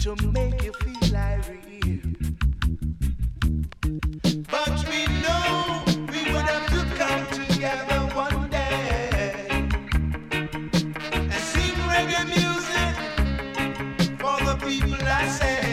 to make you feel irate. But we know we would have to come together one day and sing reggae music for the people I say.